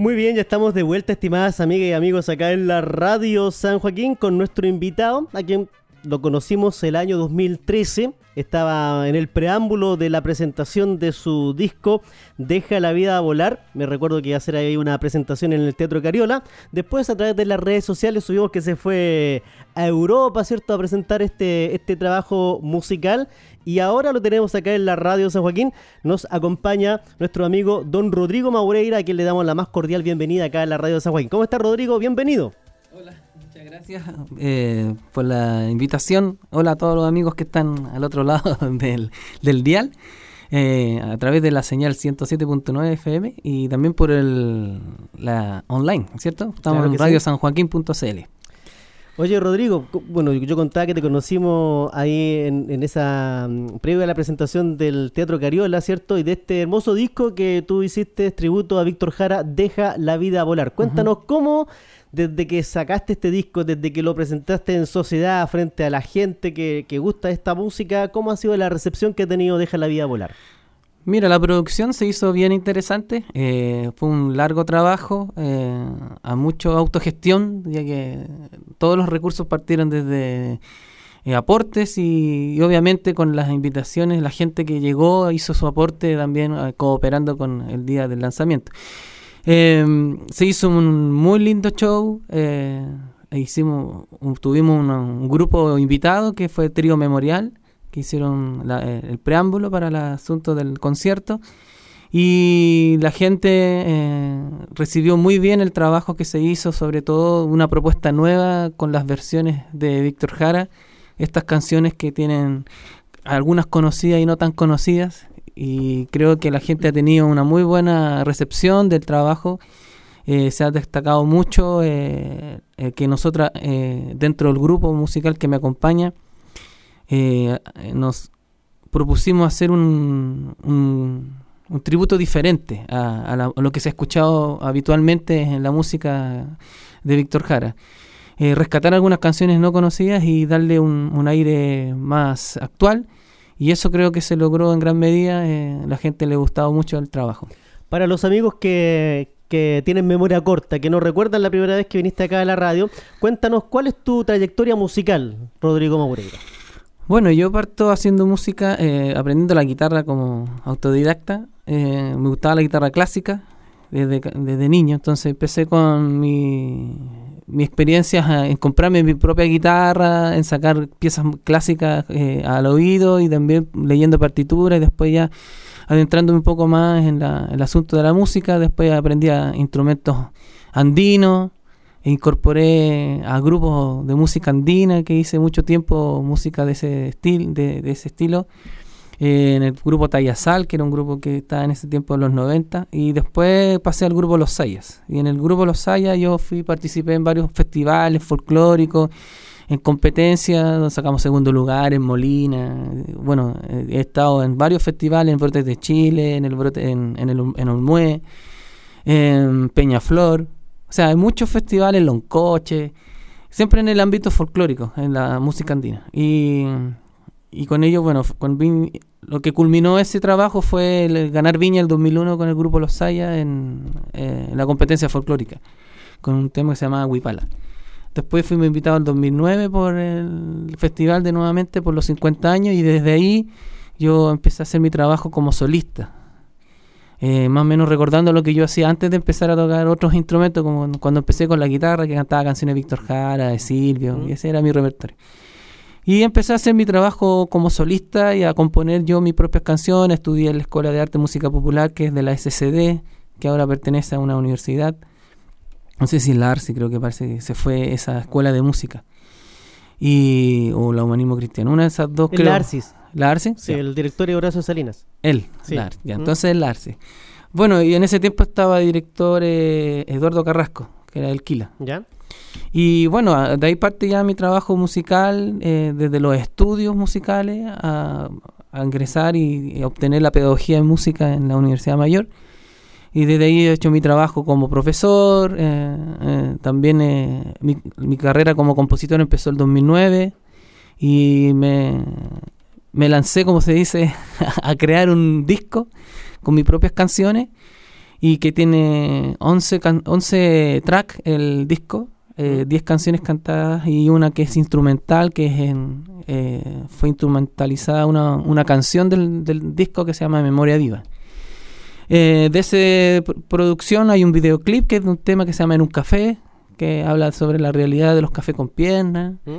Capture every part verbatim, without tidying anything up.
Muy bien, ya estamos de vuelta, estimadas amigas y amigos, acá en la Radio San Joaquín con nuestro invitado, a quien lo conocimos el año dos mil trece. Estaba en el preámbulo de la presentación de su disco Deja la vida volar. Me recuerdo que iba a hacer ahí una presentación en el Teatro Cariola. Después, a través de las redes sociales, subimos que se fue a Europa, ¿cierto?, a presentar este, este trabajo musical. Y ahora lo tenemos acá en la Radio San Joaquín. Nos acompaña nuestro amigo don Rodrigo Maureira, a quien le damos la más cordial bienvenida acá en la Radio San Joaquín. ¿Cómo está, Rodrigo? Bienvenido. Hola, muchas gracias eh, por la invitación. Hola a todos los amigos que están al otro lado del, del dial, eh, a través de la señal ciento siete punto nueve F M y también por el la online, ¿cierto? Estamos claro en radio san joaquín punto c l. Oye, Rodrigo, bueno, yo contaba que te conocimos ahí en, en esa um, previa a la presentación del Teatro Cariola, ¿cierto? Y de este hermoso disco que tú hiciste tributo a Víctor Jara, Deja la vida volar. Cuéntanos uh-huh. cómo, desde que sacaste este disco, desde que lo presentaste en sociedad frente a la gente que, que gusta esta música, ¿cómo ha sido la recepción que ha tenido Deja la vida volar? Mira, la producción se hizo bien interesante, eh, fue un largo trabajo, eh, a mucha autogestión, ya que todos los recursos partieron desde eh, aportes y, y obviamente con las invitaciones, la gente que llegó hizo su aporte también eh, cooperando con el día del lanzamiento. Eh, se hizo un muy lindo show, eh, hicimos, un, tuvimos un, un grupo invitado que fue Trío Memorial, que hicieron la, eh, el preámbulo para el asunto del concierto, y la gente eh, recibió muy bien el trabajo que se hizo, sobre todo una propuesta nueva con las versiones de Víctor Jara, estas canciones que tienen algunas conocidas y no tan conocidas, y creo que la gente ha tenido una muy buena recepción del trabajo. Eh, se ha destacado mucho eh, eh, que nosotras, eh, dentro del grupo musical que me acompaña, Eh, nos propusimos hacer un, un, un tributo diferente a, a, la, a lo que se ha escuchado habitualmente en la música de Víctor Jara. Eh, rescatar algunas canciones no conocidas y darle un, un aire más actual, y eso creo que se logró en gran medida. Eh, la gente le ha gustado mucho el trabajo. Para los amigos que, que tienen memoria corta, que no recuerdan la primera vez que viniste acá a la radio, cuéntanos cuál es tu trayectoria musical, Rodrigo Maureira. Bueno, yo parto haciendo música, eh, aprendiendo la guitarra como autodidacta. Eh, me gustaba la guitarra clásica desde, desde niño, entonces empecé con mi, mi experiencia en comprarme mi propia guitarra, en sacar piezas clásicas eh, al oído y también leyendo partituras, y después ya adentrándome un poco más en la, el asunto de la música. Después aprendí a instrumentos andinos, e incorporé a grupos de música andina, que hice mucho tiempo música de ese estilo, de, de ese estilo eh, en el grupo Tayasal, que era un grupo que estaba en ese tiempo en los noventa, y después pasé al grupo Los Sayas, y en el grupo Los Sayas yo fui participé en varios festivales folclóricos, en competencias, donde sacamos segundo lugar en Molina. Bueno, he estado en varios festivales, en Brotes de Chile, en el brote, en, en el en Olmué, en Peñaflor. O sea, hay muchos festivales, Loncoche, siempre en el ámbito folclórico, en la música andina. Y, y con ello, bueno, con Viña, lo que culminó ese trabajo fue el ganar Viña el dos mil uno con el grupo Los Sayas en, eh, en la competencia folclórica, con un tema que se llamaba Huipala. Después fuimos invitados en dos mil nueve por el festival de nuevamente por los cincuenta años, y desde ahí yo empecé a hacer mi trabajo como solista. Eh, más o menos recordando lo que yo hacía antes de empezar a tocar otros instrumentos, como cuando empecé con la guitarra, que cantaba canciones de Víctor Jara, de Silvio, uh-huh. y ese era mi repertorio. Y empecé a hacer mi trabajo como solista y a componer yo mis propias canciones. Estudié en la Escuela de Arte y Música Popular, que es de la S C D, que ahora pertenece a una universidad. No sé si la ARCI, creo que parece que se fue esa escuela de música. Y, o la Humanismo Cristiano, una de esas dos, creo. La ARCIS. ¿La ARCI? Sí, ya. El directorio Horacio Salinas. Él, sí. La ARCI, ya, entonces mm. el ARCI. Bueno, y en ese tiempo estaba director eh, Eduardo Carrasco, que era el Quila. ¿Ya? Y bueno, de ahí parte ya mi trabajo musical, eh, desde los estudios musicales a, a ingresar y, y obtener la pedagogía en música en la Universidad Mayor. Y desde ahí he hecho mi trabajo como profesor. Eh, eh, también eh, mi, mi carrera como compositor empezó el dos mil nueve y me... me lancé, como se dice, a crear un disco con mis propias canciones, y que tiene once, can- once tracks el disco, eh, diez canciones cantadas y una que es instrumental, que es en, eh, fue instrumentalizada una, una canción del, del disco que se llama Memoria Viva. Eh, de esa pr- producción hay un videoclip que es de un tema que se llama En un café, que habla sobre la realidad de los cafés con piernas. ¿Mm?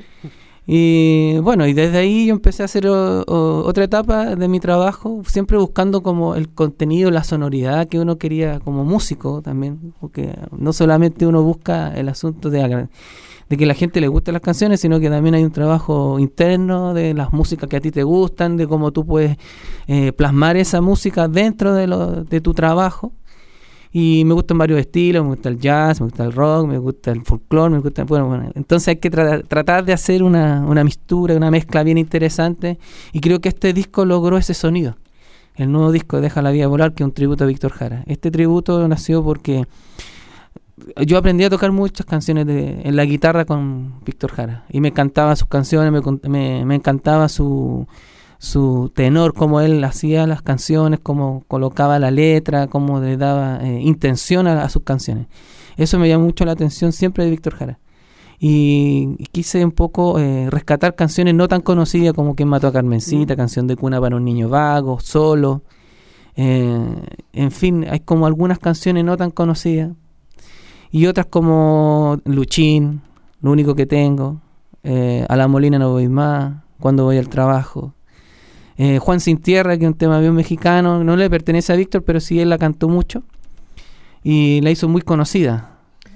Y bueno, y desde ahí yo empecé a hacer o, o, otra etapa de mi trabajo, siempre buscando como el contenido, la sonoridad que uno quería como músico también, porque no solamente uno busca el asunto de, agra- de que la gente le guste las canciones, sino que también hay un trabajo interno de las músicas que a ti te gustan, de cómo tú puedes eh, plasmar esa música dentro de, lo, de tu trabajo. Y me gustan varios estilos, me gusta el jazz, me gusta el rock, me gusta el folclore, me gusta... Bueno, bueno, entonces hay que tra- tratar de hacer una, una mixtura, una mezcla bien interesante, y creo que este disco logró ese sonido. El nuevo disco Deja la vida volar, que es un tributo a Víctor Jara. Este tributo nació porque yo aprendí a tocar muchas canciones de, en la guitarra con Víctor Jara, y me encantaban sus canciones, me, me, me encantaba su... su tenor, cómo él hacía las canciones, cómo colocaba la letra, cómo le daba eh, intención a, a sus canciones. Eso me llamó mucho la atención siempre de Víctor Jara. Y, y quise un poco eh, rescatar canciones no tan conocidas como Quien mató a Carmencita, mm. Canción de cuna para un niño vago, Solo. Eh, en fin, hay como algunas canciones no tan conocidas. Y otras como Luchín, Lo único que tengo, eh, A la Molina no voy más, Cuando voy al trabajo. Eh, Juan Sin Tierra, que es un tema bien mexicano, no le pertenece a Víctor, pero sí él la cantó mucho y la hizo muy conocida.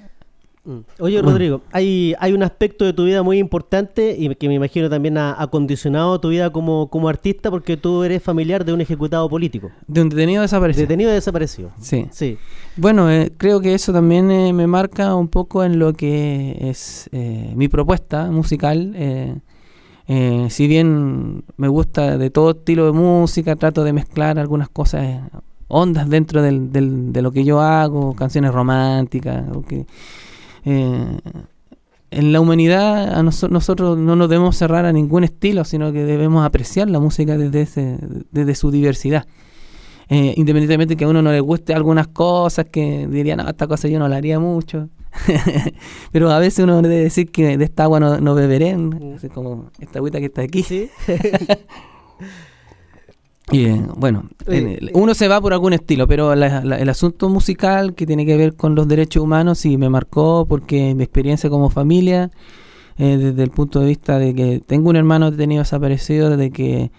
Oye, Rodrigo, hay, hay un aspecto de tu vida muy importante y que me imagino también ha, ha condicionado tu vida como, como artista, porque tú eres familiar de un ejecutado político. De un detenido desaparecido. Detenido desaparecido. Sí. sí. Bueno, eh, creo que eso también eh, me marca un poco en lo que es eh, mi propuesta musical. Eh, Eh, si bien me gusta de todo estilo de música, trato de mezclar algunas cosas, eh, ondas dentro del, del, de lo que yo hago, canciones románticas. Que, eh, en la humanidad a nos, nosotros no nos debemos cerrar a ningún estilo, sino que debemos apreciar la música desde, ese, desde su diversidad. Eh, independientemente que a uno no le guste algunas cosas, que dirían, no, esta cosa yo no la haría mucho. Pero a veces uno debe decir que de esta agua no, no beberé, mm. así como esta agüita que está aquí. ¿Sí? Y eh, bueno, el, uno se va por algún estilo, pero la, la, el asunto musical que tiene que ver con los derechos humanos sí me marcó, porque mi experiencia como familia, eh, desde el punto de vista de que tengo un hermano detenido desaparecido desde que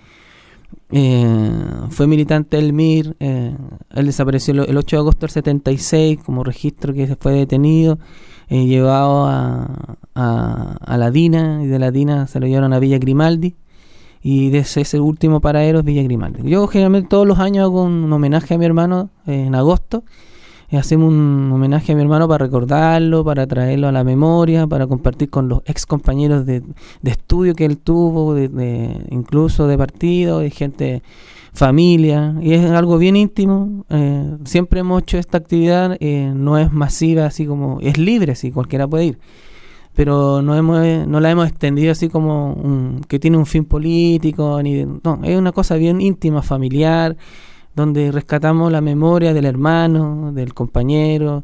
Eh, fue militante del M I R. eh, él desapareció el ocho de agosto del setenta y seis como registro, que fue detenido, eh, llevado a, a, a la DINA, y de la DINA se lo llevaron a Villa Grimaldi, y de ese, ese último paradero es Villa Grimaldi. Yo generalmente todos los años hago un homenaje a mi hermano eh, en agosto. Eh, hacemos un homenaje a mi hermano para recordarlo, para traerlo a la memoria, para compartir con los ex compañeros de, de estudio que él tuvo, de, de, incluso de partido, de gente, familia, y es algo bien íntimo. Eh, siempre hemos hecho esta actividad, eh, no es masiva, así como, es libre, así cualquiera puede ir, pero no hemos no la hemos extendido así como un, que tiene un fin político, ni no, es una cosa bien íntima, familiar, donde rescatamos la memoria del hermano, del compañero,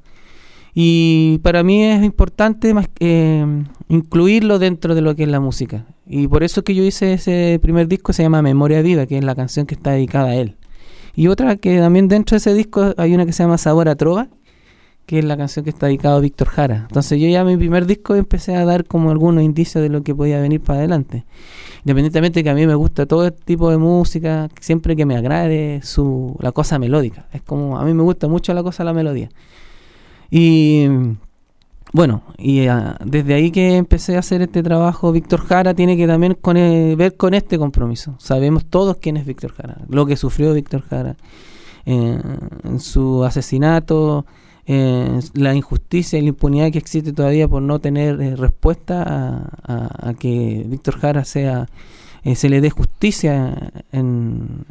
y para mí es importante más, eh, incluirlo dentro de lo que es la música, y por eso que yo hice ese primer disco, se llama Memoria Viva, que es la canción que está dedicada a él, y otra que también dentro de ese disco hay una que se llama Sabor a Trova, que es la canción que está dedicada a Víctor Jara. Entonces yo ya en mi primer disco empecé a dar como algunos indicios de lo que podía venir para adelante. Independientemente que a mí me gusta todo este tipo de música, siempre que me agrade su la cosa melódica. Es como, a mí me gusta mucho la cosa la melodía. Y bueno, y uh, desde ahí que empecé a hacer este trabajo, Víctor Jara tiene que también con, eh, ver con este compromiso. Sabemos todos quién es Víctor Jara, lo que sufrió Víctor Jara eh, en su asesinato, Eh, la injusticia y la impunidad que existe todavía por no tener eh, respuesta a, a, a que Víctor Jara sea eh, se le dé justicia en,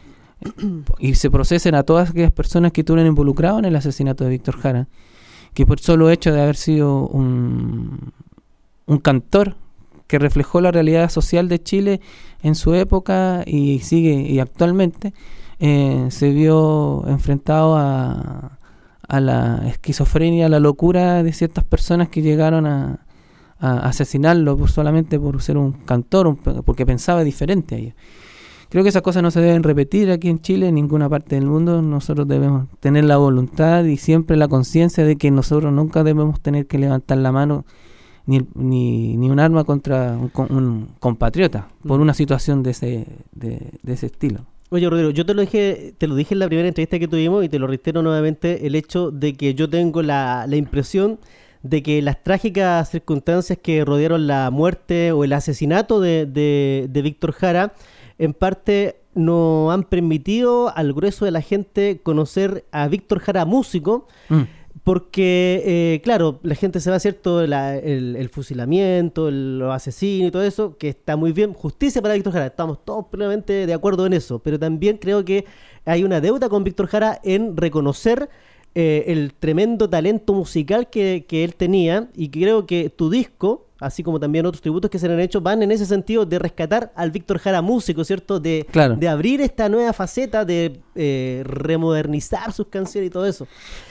y se procesen a todas aquellas personas que estuvieron involucradas en el asesinato de Víctor Jara, que por solo hecho de haber sido un, un cantor que reflejó la realidad social de Chile en su época y sigue y actualmente eh, se vio enfrentado a a la esquizofrenia, a la locura de ciertas personas que llegaron a, a asesinarlo por, solamente por ser un cantor, un, porque pensaba diferente a ellos. Creo que esas cosas no se deben repetir aquí en Chile, en ninguna parte del mundo. Nosotros debemos tener la voluntad y siempre la conciencia de que nosotros nunca debemos tener que levantar la mano ni, ni, ni un arma contra un, un compatriota por una situación de ese, de, de ese estilo. Oye, Rodrigo, yo te lo dije, te lo dije en la primera entrevista que tuvimos y te lo reitero nuevamente, el hecho de que yo tengo la, la impresión de que las trágicas circunstancias que rodearon la muerte o el asesinato de, de, de Víctor Jara, en parte no han permitido al grueso de la gente conocer a Víctor Jara músico, mm. porque, eh, claro, la gente se va, ¿cierto? La, el, el fusilamiento, el, los asesinos y todo eso, que está muy bien. Justicia para Víctor Jara, estamos todos plenamente de acuerdo en eso, pero también creo que hay una deuda con Víctor Jara en reconocer eh, el tremendo talento musical que, que él tenía, y creo que tu disco, así como también otros tributos que se le han hecho, van en ese sentido de rescatar al Víctor Jara músico, ¿cierto? De, claro. de abrir esta nueva faceta, de eh, remodernizar sus canciones y todo eso.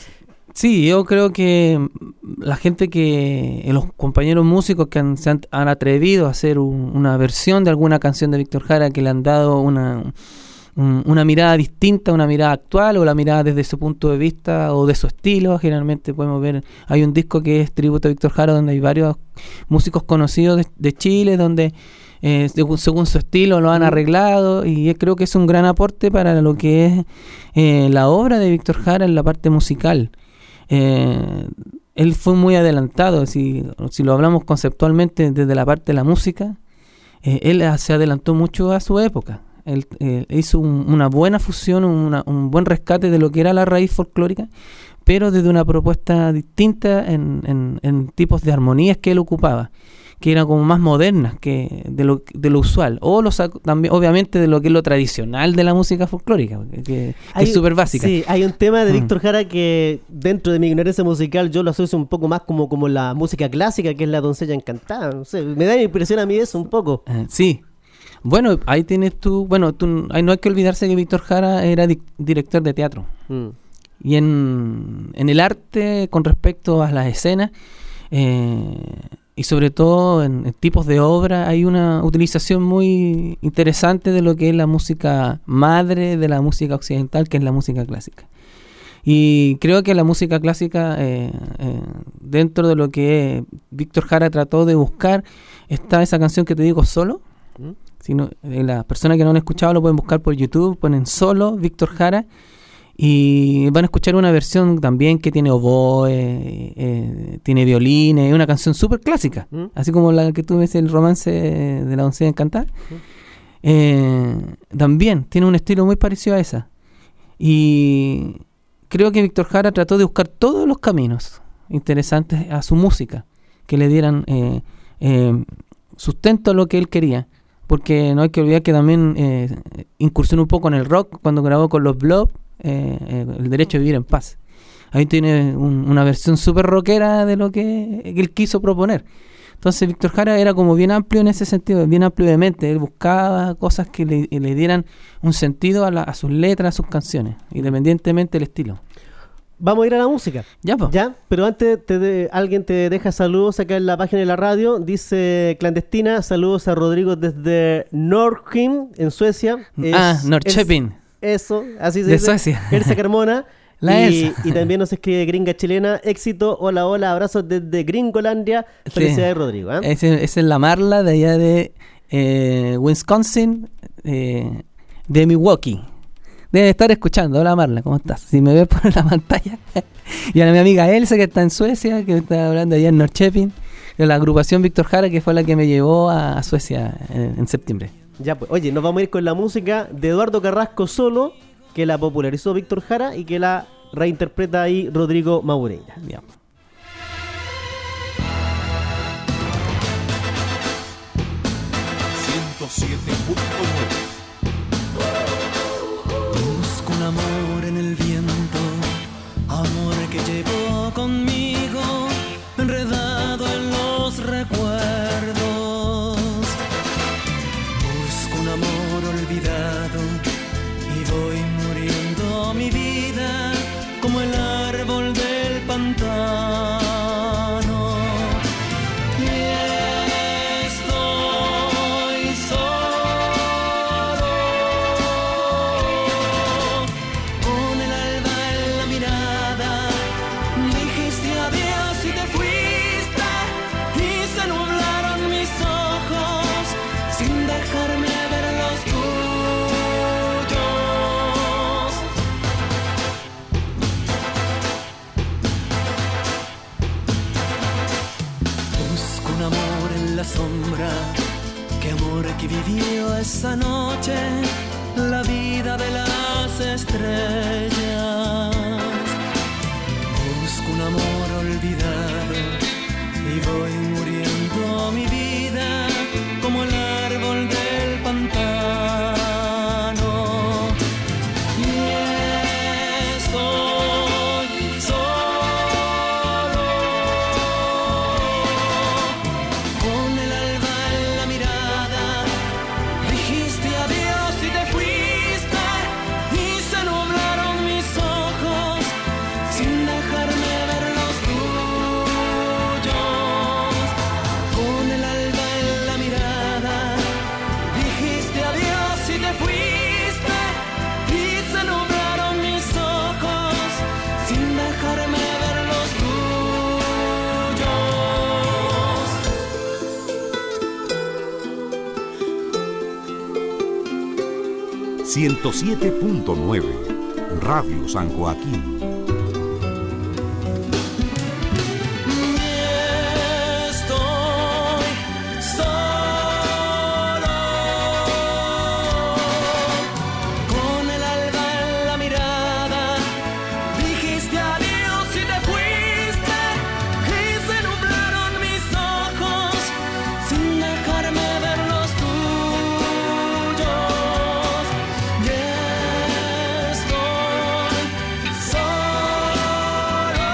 Sí, yo creo que la gente que, los compañeros músicos que han, se han, han atrevido a hacer un, una versión de alguna canción de Víctor Jara, que le han dado una, un, una mirada distinta, una mirada actual, o la mirada desde su punto de vista o de su estilo. Generalmente podemos ver, hay un disco que es tributo a Víctor Jara, donde hay varios músicos conocidos de, de Chile, donde eh, según, según su estilo lo han arreglado, y creo que es un gran aporte para lo que es eh, la obra de Víctor Jara en la parte musical. Eh, él fue muy adelantado, si, si lo hablamos conceptualmente desde la parte de la música, eh, él se adelantó mucho a su época. Él eh, hizo un, una buena fusión, una, un buen rescate de lo que era la raíz folclórica, pero desde una propuesta distinta en, en, en tipos de armonías que él ocupaba, que eran como más modernas que de lo, de lo usual, o lo saco, también obviamente de lo que es lo tradicional de la música folclórica, que, que es súper básica. Sí, hay un tema de mm. Víctor Jara que dentro de mi ignorancia musical yo lo asocio un poco más como, como la música clásica, que es la doncella encantada. No sé, me da impresión a mí eso un poco. Uh, sí. Bueno, ahí tienes tú, bueno, tú, ahí no hay que olvidarse que Víctor Jara era di- director de teatro. Mm. Y en, en el arte, con respecto a las escenas, eh, y sobre todo en, en tipos de obra, hay una utilización muy interesante de lo que es la música madre de la música occidental, que es la música clásica. Y creo que la música clásica, eh, eh, dentro de lo que Víctor Jara trató de buscar, está esa canción que te digo, Solo. ¿Mm? Si no, eh, las personas que no han escuchado lo pueden buscar por YouTube, ponen Solo, Víctor Jara, y van a escuchar una versión también que tiene oboe, eh, tiene violines, es una canción súper clásica, ¿Mm? Así como la que tú ves, el romance de la doncella encantada. ¿Mm? Eh, también tiene un estilo muy parecido a esa. Y creo que Víctor Jara trató de buscar todos los caminos interesantes a su música, que le dieran eh, eh, sustento a lo que él quería. Porque no hay que olvidar que también eh, incursionó un poco en el rock cuando grabó con los Blob, eh, eh, El Derecho a Vivir en Paz. Ahí tiene un, una versión súper rockera de lo que, que él quiso proponer. Entonces Víctor Jara era como bien amplio en ese sentido, bien amplio de mente. Él buscaba cosas que le, le dieran un sentido a, la, a sus letras, a sus canciones, independientemente del estilo. Vamos a ir a la música. Ya, pues. Ya, pero antes te de, alguien te deja saludos acá en la página de la radio. Dice Clandestina, saludos a Rodrigo desde Norrköping, en Suecia. Es, ah, Norrköping. Eso, así se de dice. Suecia. Elsa Carmona. La y, Elsa. y también nos escribe Gringa Chilena, éxito, hola, hola, abrazos desde Gringolandia. Felicidades, sí. Rodrigo. ¿eh? Esa es la Marla de allá de eh, Wisconsin, eh, de Milwaukee. Debe estar escuchando. Hola Marla, ¿cómo estás? Si me ves por la pantalla. Y a mi amiga Elsa, que está en Suecia, que está hablando allá en Norrköping, de la agrupación Víctor Jara, que fue la que me llevó a Suecia en, en septiembre. Ya pues, oye, nos vamos a ir con la música de Eduardo Carrasco Solo, que la popularizó Víctor Jara y que la reinterpreta ahí Rodrigo Maureira. Ya. ciento siete punto nueve. Busco un amor en el viento, amor que llevo conmigo, enredado en los recuerdos. Busco un amor olvidado y voy muriendo mi vida como el árbol de qué amor que vivió esa noche, la vida de las estrellas. Busco un amor olvidado y voy muriendo mi vida como el árbol del pantano. Y estoy solo, con el alba en la mirada. Dijiste adiós y te fuiste, y se nublaron mis ojos sin dejarme ver los tuyos. Con el alba en la mirada, dijiste adiós y te fuiste, y se nublaron mis ojos sin dejarme ver los tuyos. ciento siete punto nueve Radio San Joaquín. Estoy solo, con el alba en la mirada. Dijiste adiós y te fuiste, y se nublaron mis ojos sin dejarme ver los tuyos. Y estoy solo.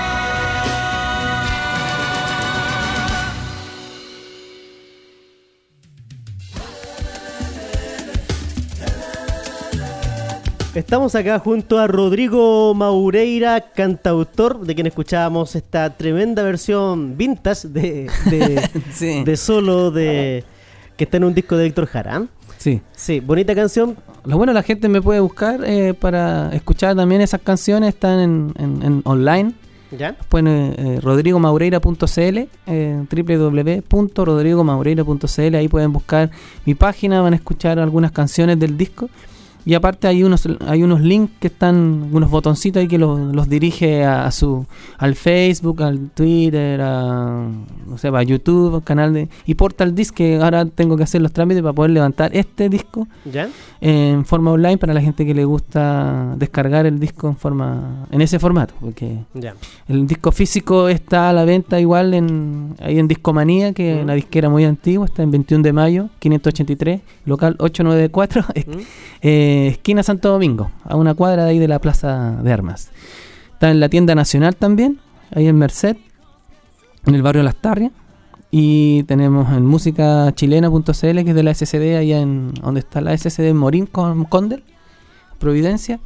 Estamos acá junto a Rodrigo Maureira, cantautor, de quien escuchábamos esta tremenda versión vintage de, de, Sí. de solo de que está en un disco de Víctor Jara. Sí. Sí, bonita canción. Lo bueno, la gente me puede buscar eh, para escuchar también esas canciones, están en, en, en online. ¿Ya? Pues eh, rodrigo maureira punto c l, eh, doble u doble u doble u punto rodrigo maureira punto c l. Ahí pueden buscar mi página, van a escuchar algunas canciones del disco. Y aparte hay unos hay unos links que están, unos botoncitos ahí que los, los dirige a, a su al Facebook, al Twitter, a no sé, a YouTube, al canal de y Portal Disc, que ahora tengo que hacer los trámites para poder levantar este disco ¿Ya? en forma online para la gente que le gusta descargar el disco en forma en ese formato, porque Ya. el disco físico está a la venta igual en ahí en Discomanía, que es Mm. una disquera muy antigua, está en veintiuno de mayo, quinientos ochenta y tres, local ochocientos noventa y cuatro, ¿Mm? eh, esquina Santo Domingo, a una cuadra de ahí de la Plaza de Armas. Está en la tienda nacional también, ahí en Merced, en el barrio Las Tarrias. Y tenemos en música chilena punto c l, que es de la S C D, allá en donde está la S C D en Morín con Condel, Providencia.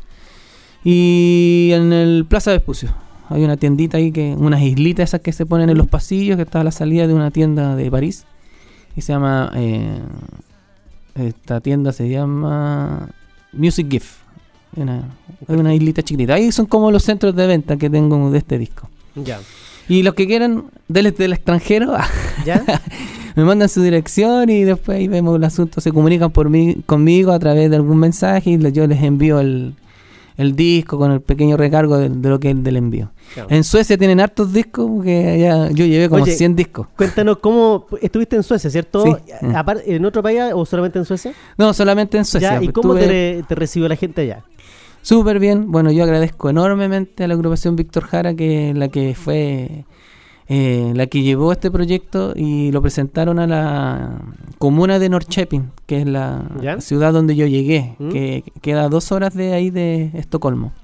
Y en el Plaza Vespucio hay una tiendita ahí, que unas islitas esas que se ponen en los pasillos, que está a la salida de una tienda de París. Y se llama... Eh, esta tienda se llama Music Gift. Una, es una islita chiquitita. Ahí son como los centros de venta que tengo de este disco. Ya. Y los que quieran, desde del extranjero, ¿Ya? me mandan su dirección y después ahí vemos el asunto. Se comunican por mí, conmigo a través de algún mensaje y le- yo les envío el, el disco con el pequeño recargo de, de lo que es del envío. Claro. En Suecia tienen hartos discos, porque ya yo llevé como Oye, cien discos. Cuéntanos cómo estuviste en Suecia, ¿cierto? Sí. Apar- ¿En otro país o solamente en Suecia? No, solamente en Suecia. ¿Ya? ¿Y pues, cómo tuve- te, te recibió la gente allá? Súper bien. Bueno, yo agradezco enormemente a la agrupación Víctor Jara, que es la que fue eh, la que llevó este proyecto y lo presentaron a la comuna de Norrköping, que es la ¿Ya? ciudad donde yo llegué, ¿Mm? que queda a dos horas de ahí de Estocolmo.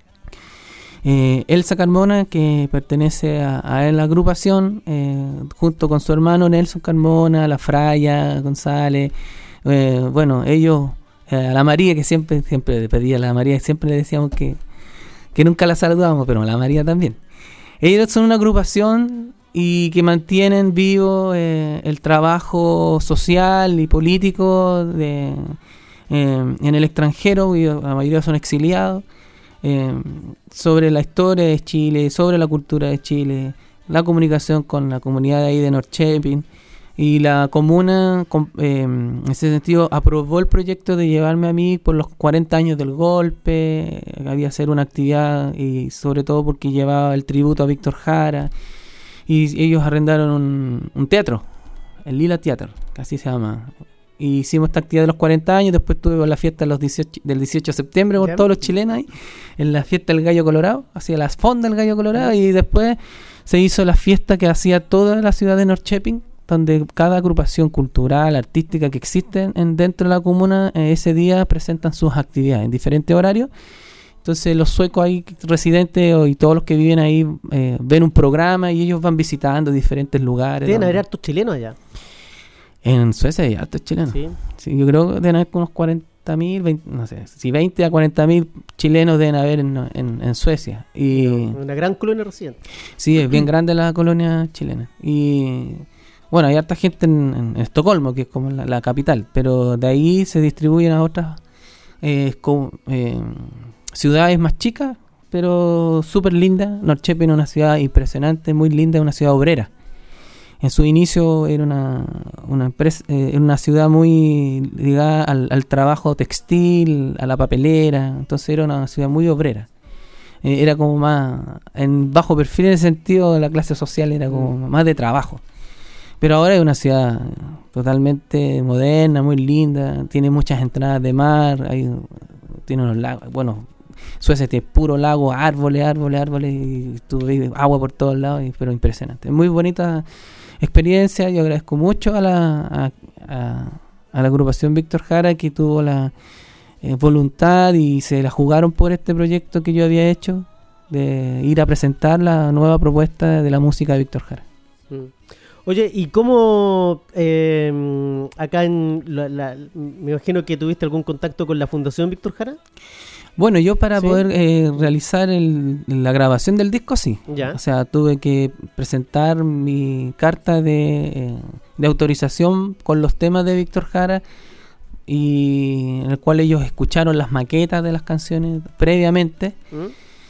Eh, Elsa Carmona, que pertenece a, a la agrupación, eh, junto con su hermano Nelson Carmona, la Fraya González, eh, bueno, ellos, eh, a la María, que siempre siempre le pedía a la María, siempre le decíamos que, que nunca la saludábamos, pero a la María también. Ellos son una agrupación y que mantienen vivo eh, el trabajo social y político de, eh, en el extranjero, y la mayoría son exiliados. Eh, sobre la historia de Chile, sobre la cultura de Chile, la comunicación con la comunidad de ahí de Norrköping, y la comuna com- eh, en ese sentido aprobó el proyecto de llevarme a mí por los cuarenta años del golpe. Había hacer una actividad, y sobre todo porque llevaba el tributo a Víctor Jara, y ellos arrendaron un, un teatro, el Lila Theater, que así se llama, y hicimos esta actividad de los cuarenta años. Después tuve la fiesta de los dieciocho, del dieciocho de septiembre con Ya. todos los chilenos ahí, en la fiesta del Gallo Colorado, hacía las fondas del Gallo Colorado, y después se hizo la fiesta que hacía toda la ciudad de Norrköping, donde cada agrupación cultural, artística que existe en, dentro de la comuna, eh, ese día presentan sus actividades en diferentes horarios. Entonces los suecos ahí residentes o, y todos los que viven ahí eh, ven un programa y ellos van visitando diferentes lugares. Deben donde- haber hartos chilenos allá. En Suecia hay hartos chilenos. Sí. Sí, yo creo que deben haber unos cuarenta mil, no sé, si veinte a cuarenta mil chilenos deben haber en, en, en Suecia. Y Una gran colonia residente. sí, es bien grande la colonia chilena. Y bueno, hay harta gente en, en Estocolmo, que es como la, la capital, pero de ahí se distribuyen a otras eh, co- eh, ciudades más chicas, pero súper lindas. Norrköping es una ciudad impresionante, muy linda, es una ciudad obrera. En su inicio era una, una empresa, eh, era una ciudad muy ligada al, al trabajo textil, a la papelera, entonces era una ciudad muy obrera. Eh, era como más, en bajo perfil en el sentido de la clase social, era como más de trabajo. Pero ahora es una ciudad totalmente moderna, muy linda, tiene muchas entradas de mar, hay, tiene unos lagos, bueno, Suecia tiene puro lago, árboles, árboles, árboles, y tú ves agua por todos lados, y, pero impresionante. Muy bonita experiencia. Yo agradezco mucho a la, a, a, a la agrupación Víctor Jara, que tuvo la eh, voluntad y se la jugaron por este proyecto que yo había hecho, de ir a presentar la nueva propuesta de la música de Víctor Jara. Mm. Oye, ¿y cómo eh, acá en la, la- me imagino que tuviste algún contacto con la Fundación Víctor Jara? Bueno, yo para Sí. poder eh, realizar el- la grabación del disco, sí. Ya. O sea, tuve que presentar mi carta de, eh, de autorización con los temas de Víctor Jara, y en el cual ellos escucharon las maquetas de las canciones previamente, ¿Mm?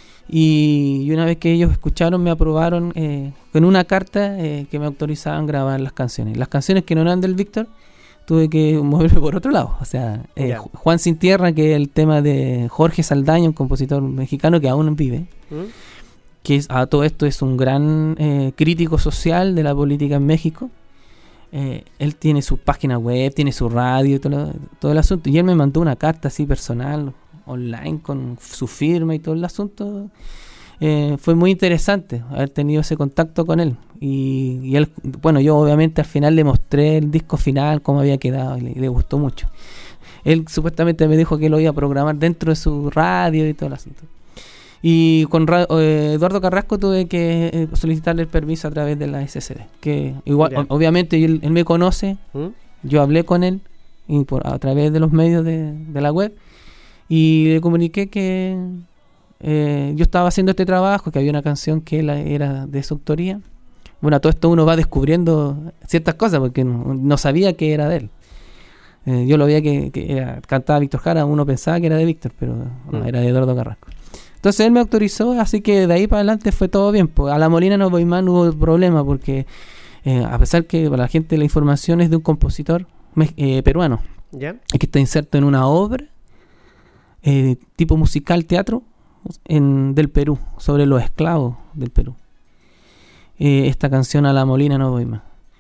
y, y una vez que ellos escucharon me aprobaron eh, con una carta eh, que me autorizaban grabar las canciones. Las canciones que no eran del Víctor tuve que moverme por otro lado. O sea, eh, Ya. Ju- Juan Sin Tierra, que es el tema de Jorge Saldaña, un compositor mexicano que aún vive, ¿Mm? que es, a todo esto es un gran eh, crítico social de la política en México. Eh, él tiene su página web, tiene su radio, todo, lo- todo el asunto, y él me mandó una carta así personal, online, con su firma y todo el asunto. Eh, fue muy interesante haber tenido ese contacto con él, y, y él, bueno, yo obviamente al final le mostré el disco final, cómo había quedado, y le, y le gustó mucho. Él supuestamente me dijo que lo iba a programar dentro de su radio y todo el asunto. Y con ra- eh, Eduardo Carrasco tuve que eh, solicitarle el permiso a través de la S C D, que igual, Ya. o- obviamente él, él me conoce, ¿Mm? yo hablé con él y por, a través de los medios de, de la web, y le comuniqué que eh, yo estaba haciendo este trabajo, que había una canción que él era de su autoría. Bueno, todo esto uno va descubriendo ciertas cosas porque no, no sabía que era de él. Eh, yo lo veía que, que era, cantaba Víctor Jara, uno pensaba que era de Víctor, pero no, Mm. era de Eduardo Carrasco. Entonces él me autorizó, así que de ahí para adelante fue todo bien. Pues a La Molina no voy más, no hubo problema, porque eh, a pesar que para la gente la información es de un compositor me- eh, peruano, ¿Ya? que está inserto en una obra eh, tipo musical teatro en, del Perú, sobre los esclavos del Perú. Eh, esta canción, A la Molina no voy más.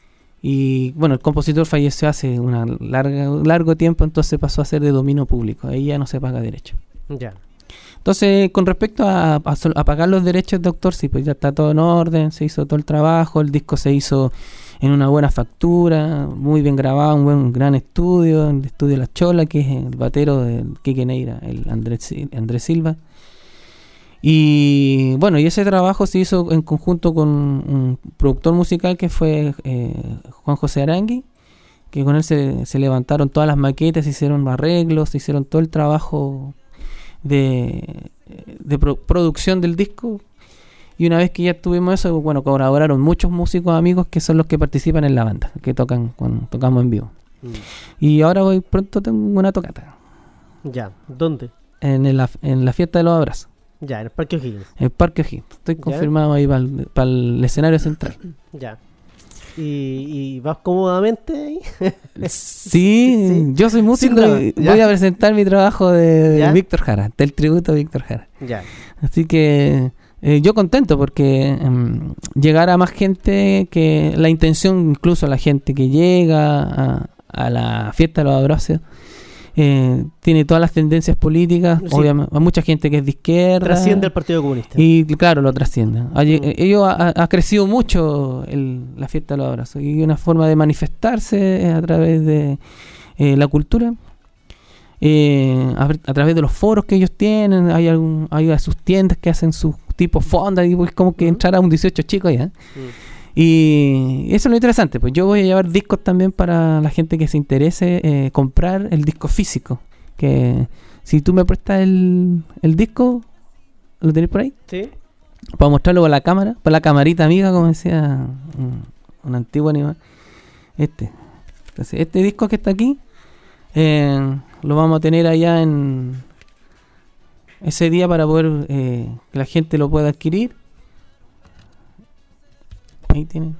Y bueno, el compositor falleció hace una larga, largo tiempo, entonces pasó a ser de dominio público, ahí ya no se paga derecho. Ya. Entonces, con respecto a, a, sol- a pagar los derechos de autor, sí, pues ya está todo en orden, se hizo todo el trabajo, el disco se hizo en una buena factura, muy bien grabado, un buen un gran estudio, el estudio La Chola, que es el batero del Quique Neira, el Andrés, Sil- Andrés Silva. Y bueno, y ese trabajo se hizo en conjunto con un productor musical que fue eh, Juan José Arangui, que con él se, se levantaron todas las maquetas, se hicieron arreglos, se hicieron todo el trabajo de, de pro- producción del disco. Y una vez que ya tuvimos eso, bueno, colaboraron muchos músicos amigos que son los que participan en la banda, que tocan cuando tocamos en vivo. Mm. Y ahora voy pronto, tengo una tocata Ya. ¿Dónde? en, el, en la fiesta de los abrazos, Ya, en el Parque O'Higgins. en el Parque O'Higgins. Estoy Ya. confirmado ahí para el, para el escenario central. Ya. ¿Y, y vas cómodamente ahí? Sí, Sí. yo soy músico drama, y ya. voy a presentar mi trabajo de ¿Ya? Víctor Jara, del tributo a Víctor Jara. Ya. Así que eh, yo contento porque em, llegar a más gente, que la intención, incluso la gente que llega a, a la fiesta de los abrazos. Eh, tiene todas las tendencias políticas, Sí. obviamente, hay mucha gente que es de izquierda. Trasciende al Partido Comunista. Y claro, lo trasciende. Ha lle- Mm. eh, Ellos ha, ha crecido mucho el- la fiesta de los abrazos y una forma de manifestarse a través de eh, la cultura, eh, a, a través de los foros que ellos tienen. Hay algún, hay a sus tiendas que hacen sus tipos fondas y es como que Mm. entrar a un dieciocho chico ya. Mm. Y eso es lo interesante, pues yo voy a llevar discos también para la gente que se interese eh, comprar el disco físico. Que si tú me prestas el, el disco, ¿lo tenés por ahí? Sí. Para mostrarlo por la cámara, por la camarita amiga, como decía un, un antiguo animal. Este. Entonces, este disco que está aquí, eh, lo vamos a tener allá en ese día para poder eh, que la gente lo pueda adquirir. Ahí tienen.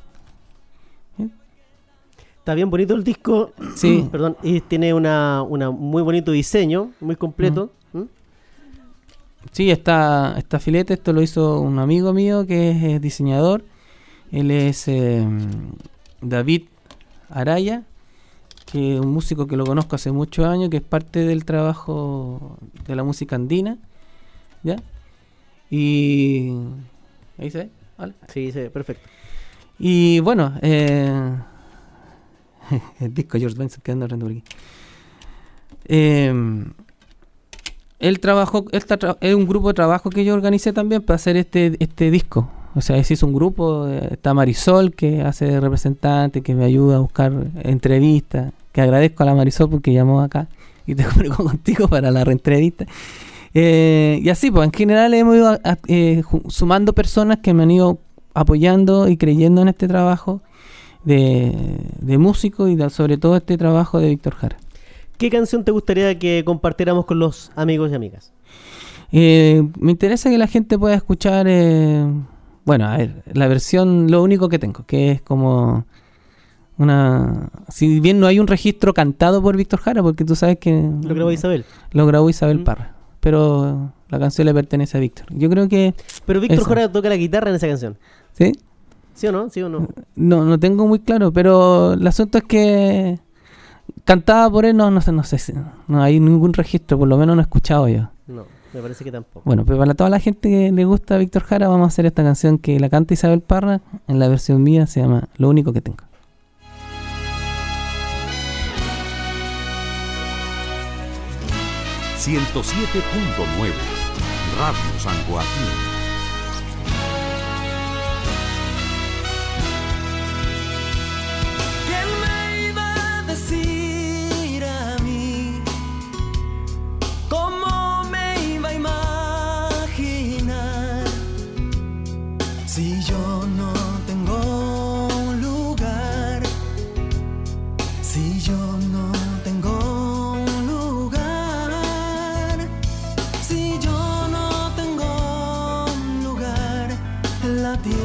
Está bien bonito el disco. Sí. Perdón. Y tiene una, una muy bonito diseño, muy completo. ¿Mm? Sí, está, está filete. Esto lo hizo un amigo mío que es eh, diseñador. Él es eh, David Araya, que es un músico que lo conozco hace muchos años, que es parte del trabajo de la música andina. ¿Ya? Y ahí se ve, ¿vale? Sí, sí, perfecto. Y bueno, eh, el disco George Benson quedando riendo por aquí. Eh, él trabajó, él está tra- es un grupo de trabajo que yo organicé también para hacer este este disco. O sea, se hizo un grupo, eh, está Marisol que hace de representante, que me ayuda a buscar entrevistas, que agradezco a la Marisol porque llamó acá y te comunico contigo para la reentrevista. Eh, y así, pues en general hemos ido a- a- eh, ju- sumando personas que me han ido apoyando y creyendo en este trabajo de, de músico y de- sobre todo este trabajo de Víctor Jara. ¿Qué canción te gustaría que compartiéramos con los amigos y amigas? Eh, me interesa que la gente pueda escuchar, eh, bueno, a ver, la versión, lo único que tengo, que es como una... Si bien no hay un registro cantado por Víctor Jara, porque tú sabes que... Lo grabó Isabel. Lo grabó Isabel Mm. Parra, pero la canción le pertenece a Víctor. Yo creo que... Pero Víctor Eso. Jara toca la guitarra en esa canción. ¿Sí? ¿Sí o no? ¿Sí o no? No, no tengo muy claro, pero el asunto es que cantada por él no, no sé, no sé, si- no hay ningún registro, por lo menos no he escuchado yo. No, me parece que tampoco. Bueno, pero para toda la gente que le gusta a Víctor Jara, vamos a hacer esta canción que la canta Isabel Parra, en la versión mía se llama Lo único que tengo. ciento siete punto nueve Radio San Joaquín. ¿Quién me iba a decir a mí? ¿Cómo me iba a imaginar? Si yo no tengo un lugar, si yo no tengo un lugar, si yo no tengo un lugar en la tierra.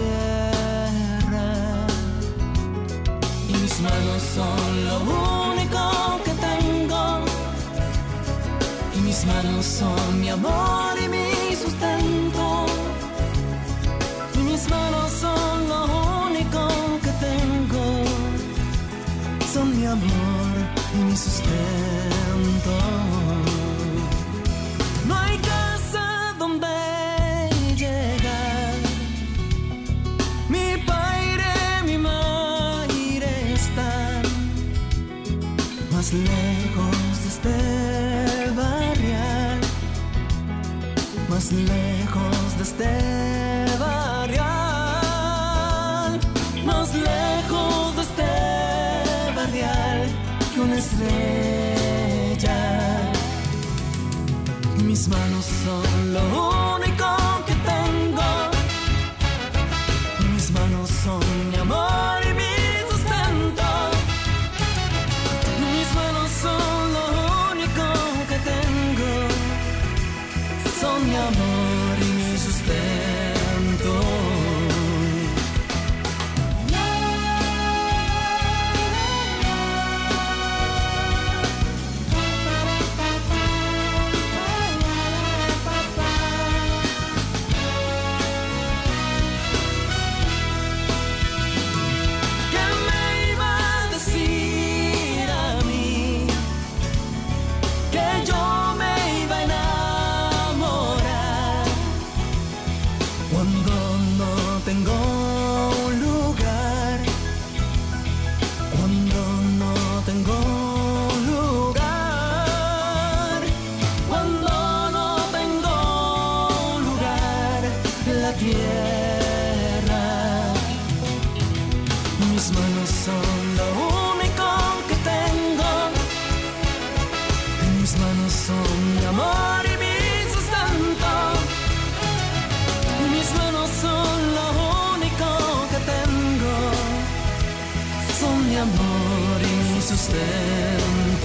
Y mis manos son lo único que tengo. Y mis manos son mi amor y mi sustento. Y mis manos son lo único que tengo. Son mi amor y mi sustento. No hay casa donde llegar. Mi padre, mi madre están más lejos de este barrial, más lejos de este barrial, más lejos de este barrial que una estrella. Mis manos son lo único que tengo. Mis manos son mi amor y mi sustento. Mis manos son lo único que tengo. Son mi amor y mi sustento.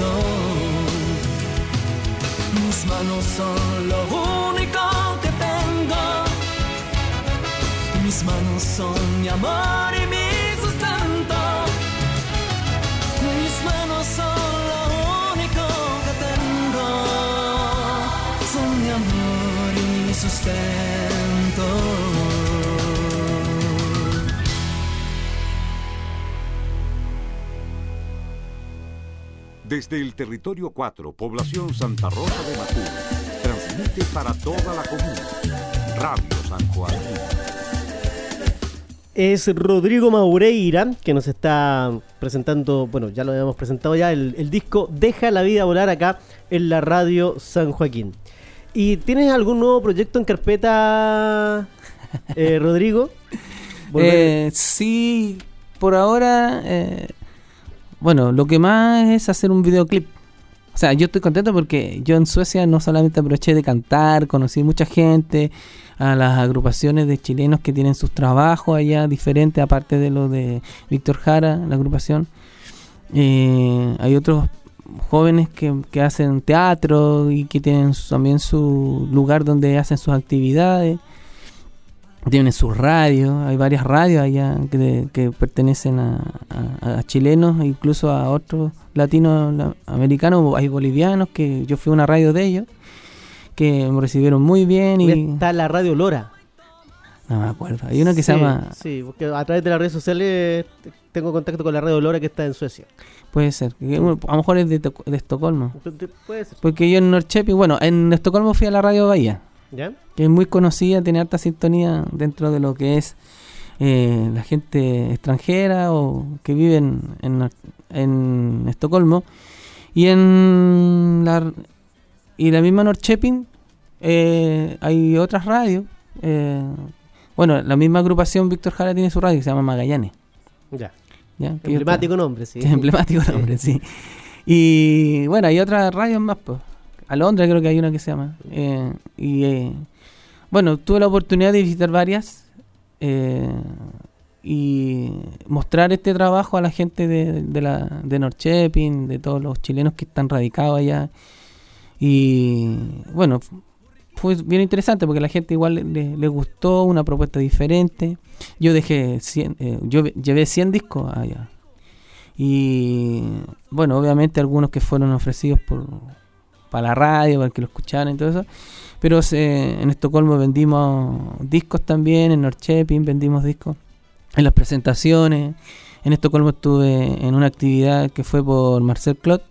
Mis manos son lo único que tengo. Mis manos son mi amor y mi sustento. Mis manos son lo único que tengo. Son mi amor y mi sustento. Desde el territorio cuatro, población Santa Rosa de Macul, transmite para toda la comuna Radio San Joaquín. Es Rodrigo Maureira que nos está presentando, bueno, ya lo habíamos presentado ya, el, el disco Deja la vida volar acá en la Radio San Joaquín. ¿Y tienes algún nuevo proyecto en carpeta, eh, Rodrigo? Eh, sí, por ahora... Eh... Bueno, lo que más es hacer un videoclip. O sea, yo estoy contento porque yo en Suecia no solamente aproveché de cantar, conocí mucha gente, a las agrupaciones de chilenos que tienen sus trabajos allá diferentes, aparte de lo de Víctor Jara, la agrupación. Eh, hay otros jóvenes que, que hacen teatro y que tienen también su lugar donde hacen sus actividades. Tienen sus radios, hay varias radios allá que, que pertenecen a, a, a chilenos, incluso a otros latinoamericanos, hay bolivianos, que yo fui a una radio de ellos, que me recibieron muy bien. Y está la Radio Lora. No me acuerdo, hay una que sí, se llama... Sí, porque a través de las redes sociales tengo contacto con la Radio Lora que está en Suecia. Puede ser, que, a lo mejor es de, de Estocolmo. Puede ser. Porque yo en Norrköping, bueno, en Estocolmo fui a la Radio Bahía. ¿Ya? Que es muy conocida, tiene alta sintonía dentro de lo que es eh, la gente extranjera o que vive en, en, en Estocolmo. Y en la, y la misma Norrköping eh, hay otras radios. Eh, bueno, la misma agrupación Víctor Jara tiene su radio que se llama Magallanes. Ya. ¿Ya? Emblemático nombre, sí. Emblemático nombre, sí. Y bueno, hay otras radios más, pues. Alondra creo que hay una que se llama. Eh, y eh, bueno, tuve la oportunidad de visitar varias eh, y mostrar este trabajo a la gente de, de, la, de Norrköping, de todos los chilenos que están radicados allá. Y bueno, fue bien interesante porque a la gente igual le, le, le gustó una propuesta diferente. Yo dejé cien, eh, yo llevé cien discos allá. Y bueno, obviamente algunos que fueron ofrecidos por... para la radio, para que lo escucharan y todo eso. Pero eh, en Estocolmo vendimos discos también, en Norrköping vendimos discos, en las presentaciones. En Estocolmo estuve en una actividad que fue por Marcel Clot,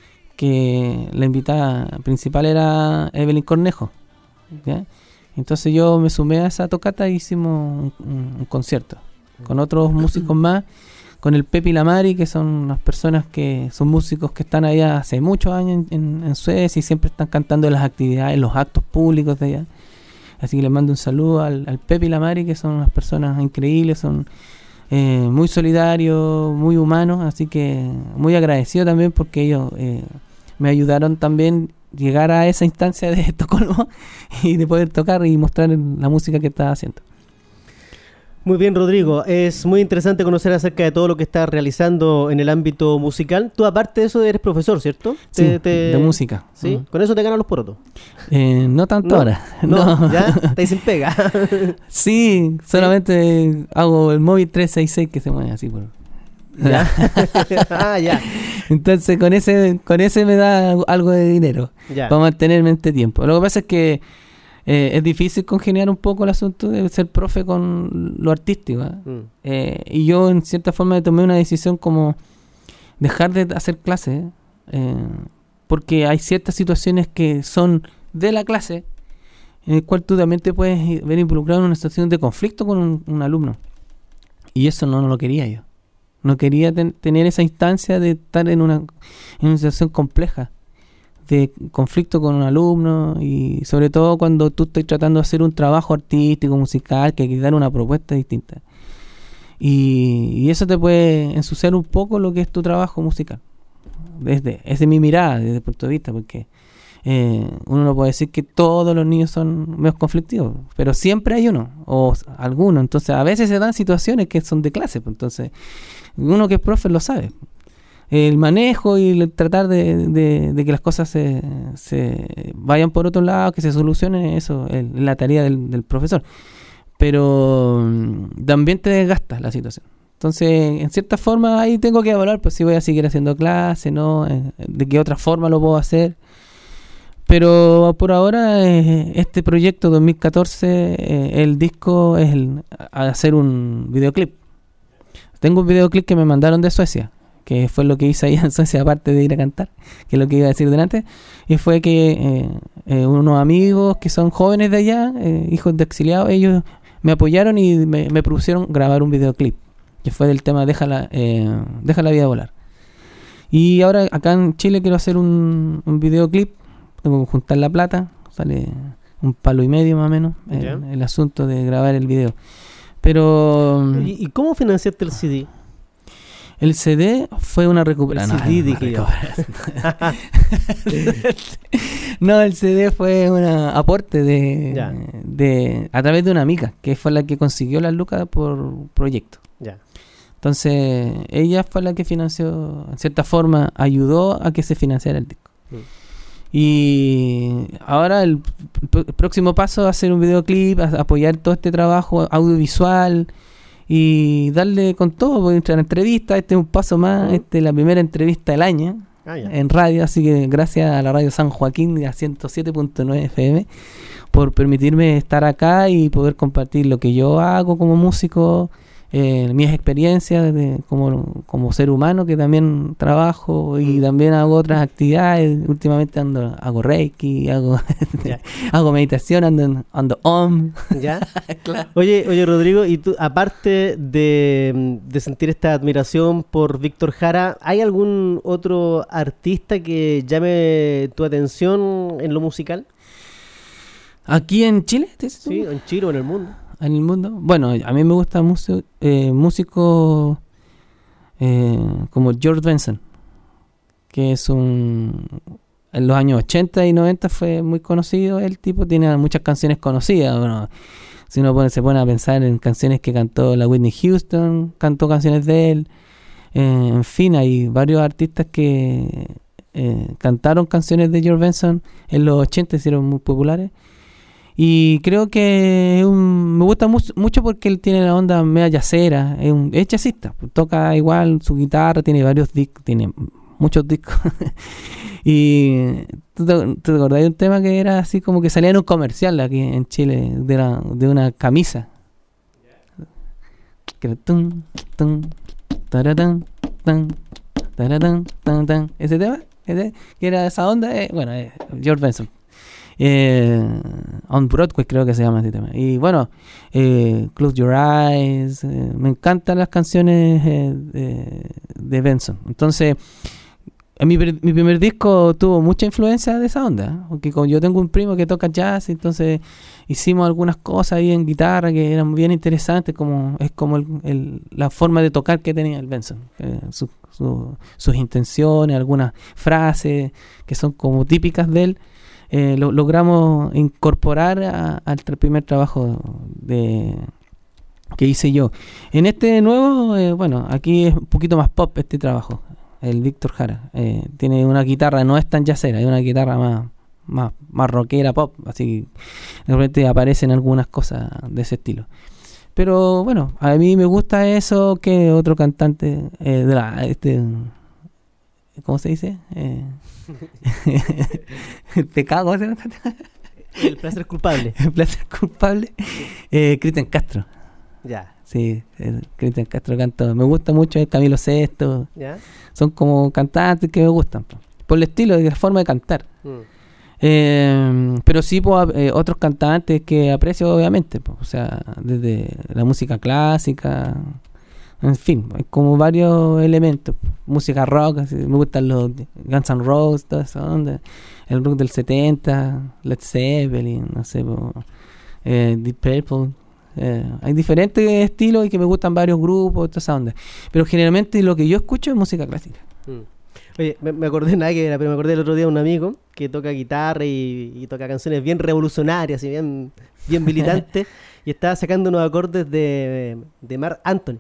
que la invitada principal era Evelyn Cornejo, ¿ya? Entonces yo me sumé a esa tocata e hicimos un, un, un concierto con otros músicos más, con el Pepe y la Mari, que son unas personas que son músicos que están allá hace muchos años en, en, en Suecia y siempre están cantando en las actividades, en los actos públicos de allá. Así que les mando un saludo al, al Pepe y la Mari, que son unas personas increíbles, son eh, muy solidarios, muy humanos, así que muy agradecido también porque ellos eh, me ayudaron también llegar a esa instancia de Estocolmo y de poder tocar y mostrar la música que estaba haciendo. Muy bien, Rodrigo, es muy interesante conocer acerca de todo lo que estás realizando en el ámbito musical. Tú, aparte de eso, eres profesor, ¿cierto? Sí, te, te... de música. ¿Sí? Uh-huh. ¿Con eso te ganan los porotos? Eh, no tanto no, ahora. No, no. ¿ya? Te dicen pega. Sí, solamente ¿Sí? hago el móvil trescientos sesenta y seis que se mueve así por... Ya. Ah, ya. Entonces con ese con ese me da algo de dinero ya. para mantenerme este tiempo. Lo que pasa es que Eh, es difícil congeniar un poco el asunto de ser profe con lo artístico, ¿eh? Mm. Eh, y yo en cierta forma tomé una decisión como dejar de hacer clases, eh, porque hay ciertas situaciones que son de la clase en el cual tú también te puedes ver involucrado en una situación de conflicto con un, un alumno, y eso no, no lo quería yo. No quería ten, tener esa instancia de estar en una, en una situación compleja de conflicto con un alumno, y sobre todo cuando tú estás tratando de hacer un trabajo artístico, musical, que hay que dar una propuesta distinta. Y, y eso te puede ensuciar un poco lo que es tu trabajo musical. Desde, es de mi mirada, desde el punto de vista, porque eh, uno no puede decir que todos los niños son menos conflictivos, pero siempre hay uno, o alguno. Entonces a veces se dan situaciones que son de clase, pues, entonces uno que es profe lo sabe. el manejo y el tratar de, de, de que las cosas se, se vayan por otro lado, que se solucionen, eso es la tarea del, del profesor. Pero mm, también te desgasta la situación. Entonces, en cierta forma, ahí tengo que evaluar pues si voy a seguir haciendo clase, ¿no? Eh, de qué otra forma lo puedo hacer. Pero por ahora, eh, este proyecto dos mil catorce, eh, el disco es el, a hacer un videoclip. Tengo un videoclip que me mandaron de Suecia, que fue lo que hice ahí en Suecia, aparte de ir a cantar, que es lo que iba a decir delante, y fue que eh, eh, unos amigos que son jóvenes de allá, eh, hijos de exiliados, ellos me apoyaron y me, me propusieron grabar un videoclip, que fue del tema Deja la, eh, Deja la vida volar. Y ahora acá en Chile quiero hacer un, un videoclip, tengo que juntar la plata, sale un palo y medio más o menos, Yeah. el, el asunto de grabar el video. Pero ¿Y, y cómo financiaste el C D? el C D fue una recuperación. El C D, dije yo. No, el C D fue un aporte de, Ya. de a través de una amiga, que fue la que consiguió las lucas por proyecto. Ya. Entonces, ella fue la que financió, en cierta forma, ayudó a que se financiara el disco. Mm. Y ahora el p- próximo paso es hacer un videoclip, a- apoyar todo este trabajo audiovisual y darle con todo, porque entrar a entrevistas, este es un paso más, Mm. este es la primera entrevista del año Ah, ya. en radio, así que gracias a la radio San Joaquín a ciento siete punto nueve F M por permitirme estar acá y poder compartir lo que yo hago como músico, eh, mis experiencias de, como, como ser humano, que también trabajo y Mm. también hago otras actividades. Últimamente ando, hago reiki, hago, Ya. hago meditación, ando, ando om. ¿Ya? Claro. Oye, oye Rodrigo, y tú, aparte de, de sentir esta admiración por Víctor Jara, ¿hay algún otro artista que llame tu atención en lo musical? Aquí en Chile, ¿te dices tú? Sí, en Chile o en el mundo. En el mundo. Bueno, a mí me gusta músico, eh, músicos eh, como George Benson, que es un... En los años ochenta y noventa fue muy conocido. El tipo tiene muchas canciones conocidas. Bueno, si uno pone, se pone a pensar en canciones que cantó la Whitney Houston, cantó canciones de él. Eh, en fin, hay varios artistas que eh, cantaron canciones de George Benson en los ochenta, hicieron muy populares. Y creo que es un, me gusta mu- mucho porque él tiene la onda media jazzera, es un es jazzista, toca igual su guitarra, tiene varios discos, tiene muchos discos. Y ¿tú te, te acordás de un tema que era así como que salía en un comercial aquí en Chile de, la, de una camisa? Que era tum, tum, taratán, tan, taratán, tan, tan. Ese tema, ese, que era esa onda, eh, bueno, eh, George Benson. Eh, on Broadway creo que se llama ese tema. Y bueno, eh, Close Your Eyes, eh, me encantan las canciones eh, de, de Benson. Entonces, en mi, pr- mi primer disco tuvo mucha influencia de esa onda, ¿eh? Porque como yo tengo un primo que toca jazz, entonces hicimos algunas cosas ahí en guitarra que eran bien interesantes, como es como el, el- la forma de tocar que tenía el Benson, eh, su- su- sus intenciones, algunas frases que son como típicas de él. Eh, lo, logramos incorporar a- al tra- primer trabajo de que hice yo. En este nuevo, eh, bueno, aquí es un poquito más pop este trabajo, el Víctor Jara. Eh, tiene una guitarra, no es tan jazzera, es una guitarra más, más, más rockera, pop, así de repente aparecen algunas cosas de ese estilo. Pero bueno, a mí me gusta eso que otro cantante eh, de la, este, ¿cómo se dice? Eh, el pecado, ¿cómo se llama? El placer culpable. El placer culpable. Eh, Cristian Castro. Ya. Sí, eh, Cristian Castro canta. Me gusta mucho el Camilo Sesto. ¿Ya? Son como cantantes que me gustan, po, por el estilo y la forma de cantar. Mm. Eh, pero sí, po, eh, otros cantantes que aprecio, obviamente. Po, o sea, desde la música clásica. En fin, hay como varios elementos. Música rock, así, me gustan los Guns N' Roses, toda esa onda. El rock del setenta, Led Zeppelin, no sé, po, eh, Deep Purple. Eh, hay diferentes estilos y que me gustan varios grupos, toda esa onda. Pero generalmente lo que yo escucho es música clásica. Mm. Oye, me, me acordé nada que era, pero me acordé el otro día de un amigo que toca guitarra y, y toca canciones bien revolucionarias y bien, bien militantes y estaba sacando unos acordes de, de Marc Anthony.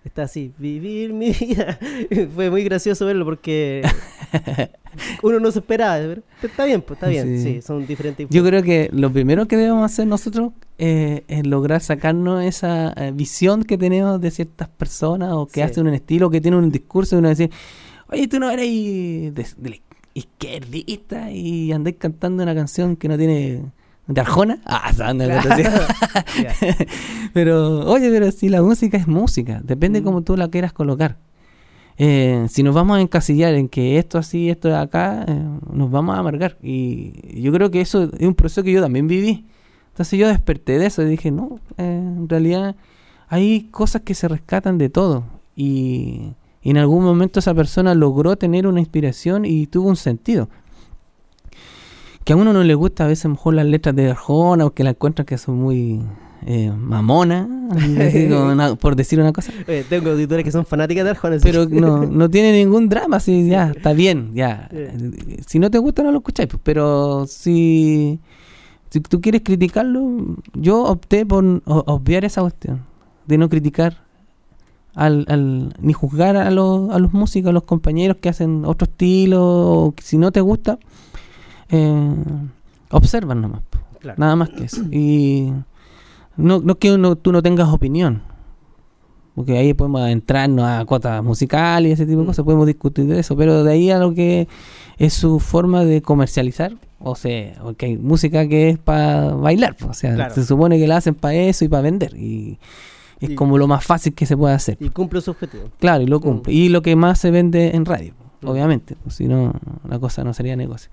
Está así, vivir mi vida. Fue muy gracioso verlo porque uno no se esperaba. Pero está bien, pues está bien. Sí, sí son diferentes. Yo creo que lo primero que debemos hacer nosotros eh, es lograr sacarnos esa eh, visión que tenemos de ciertas personas o que Sí. hacen un estilo, que tienen un discurso y uno decir, oye, tú no eres de, de la izquierdista y andáis cantando una canción que no tiene... ¿De Arjona? Ah, ¿sabes? Una cosa así. Ya. Pero, oye, pero si la música es música, depende Mm. cómo tú la quieras colocar. Eh, si nos vamos a encasillar en que esto así, esto de acá, eh, nos vamos a amargar. Y yo creo que eso es un proceso que yo también viví. Entonces yo desperté de eso y dije, no, eh, en realidad hay cosas que se rescatan de todo. Y, y en algún momento esa persona logró tener una inspiración y tuvo un sentido. Que a uno no le gusta a veces mejor las letras de Arjona o que la encuentran que son muy eh, mamonas, así como una- por decir una cosa. Oye, tengo auditores que son fanáticas de Arjona. así Pero que- no, no tiene ningún drama, así ya, está bien, ya. Sí. Si no te gusta, no lo escucháis, pues, pero si, si tú quieres criticarlo, yo opté por o- obviar esa cuestión, de no criticar al, al ni juzgar a los, a los músicos, a los compañeros que hacen otro estilo, o que si no te gusta, eh, observan nomás, po. Claro. Nada más que eso. Y no, no que uno, tú no tengas opinión, porque ahí podemos entrarnos a cuotas musicales y ese tipo de Mm. cosas, podemos discutir de eso, pero de ahí a lo que es su forma de comercializar, o sea, porque hay música que es para bailar, pues, o sea, Claro. se supone que la hacen para eso y para vender, y es Y- como lo más fácil que se puede hacer. Y cumple su objetivo. Claro, y lo cumple. Mm. Y lo que más se vende en radio, Mm. obviamente, pues, si no, la cosa no sería negocio.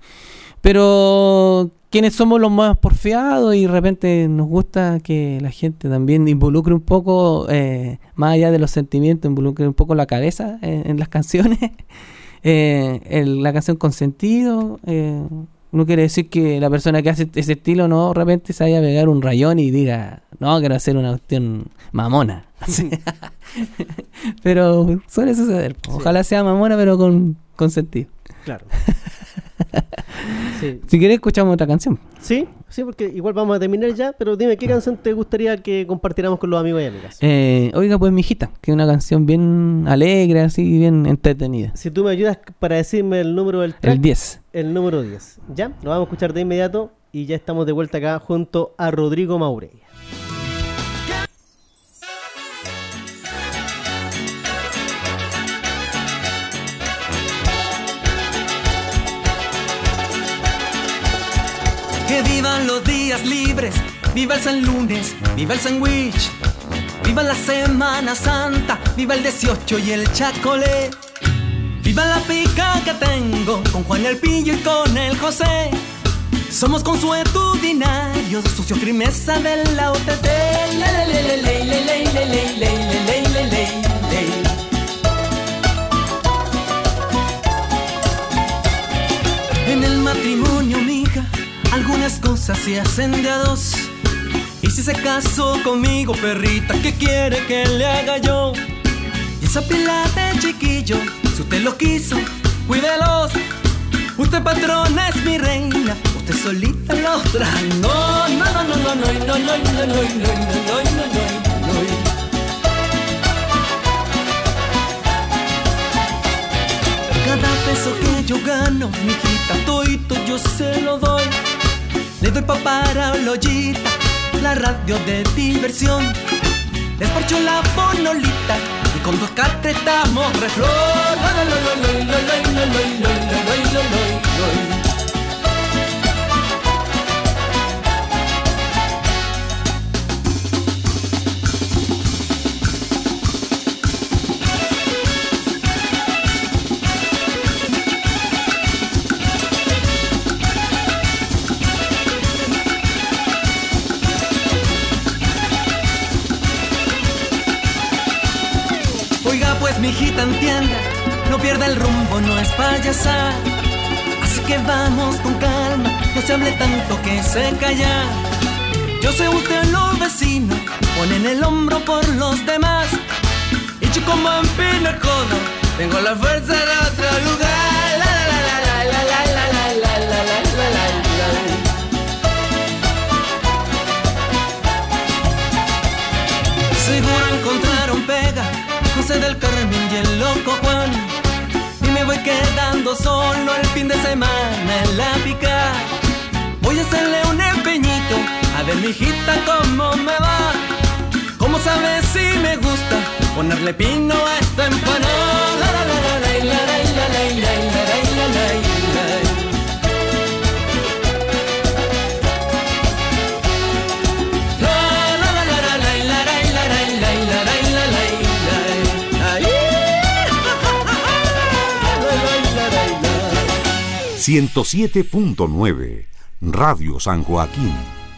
Pero quienes somos los más porfiados y de repente nos gusta que la gente también involucre un poco, eh, más allá de los sentimientos, involucre un poco la cabeza eh, en las canciones, eh, el- la canción con sentido, eh, no quiere decir que la persona que hace ese estilo no de repente se vaya a pegar un rayón y diga, no, quiero hacer una cuestión mamona. Así. Pero suele suceder. Sí. Ojalá sea mamona, pero con, con sentido. Claro. Sí. Si quieres, escuchamos otra canción. sí, sí, porque igual vamos a terminar ya, pero dime, ¿qué canción te gustaría que compartiéramos con los amigos y amigas? Eh, oiga, pues, mi hijita, que es una canción bien alegre, así, bien entretenida. Si tú me ayudas para decirme el número del track, El diez. el número diez. ¿Ya? Lo vamos a escuchar de inmediato y ya estamos de vuelta acá junto a Rodrigo Maureira. Que vivan los días libres, viva el San Lunes, viva el sándwich, viva la Semana Santa, viva el dieciocho y el chacolé. Viva la pica que tengo con Juan el Pillo y con el José. Somos consuetudinarios, sucio crimeza de la O T T. Le, le, le, le, le, le, le, le, le, le, le, le, le, le. En el matrimonio, mija, algunas cosas se hacen de a dos. Y si se casó conmigo, perrita, ¿qué quiere que le haga yo? Y esa pila de chiquillo, si usted lo quiso, cuídelos. Usted patrona es mi reina, usted solita la otra. No, no, no, no, no, no, no, no, no, no, no, no, no, no, no. Cada peso que yo gano, mijita, toito yo se lo doy. Le doy pa' para la ollita, la radio de diversión. Les parcho la bonolita y con dos catretamos reflor. Lo, lo, lo, lo, lo, lo, lo, lo, lo, lo, lo, lo, lo. Oiga pues mijita entienda, no pierda el rumbo, no es payasar. Así que vamos con calma, no se hable tanto que se calla. Yo sé usted los vecinos, ponen el hombro por los demás. Y yo como empino el codo, tengo la fuerza de otro lugar. La la la la la la la la la la la la la la. Seguro encontraron pega con solo el fin de semana en la pica. Voy a hacerle un empeñito, a ver mijita cómo me va. ¿Cómo sabes si me gusta ponerle pino a esta empanada? La, la, la, la, la, la, la, la, la, la, la, la, la. ciento siete punto nueve Radio San Joaquín.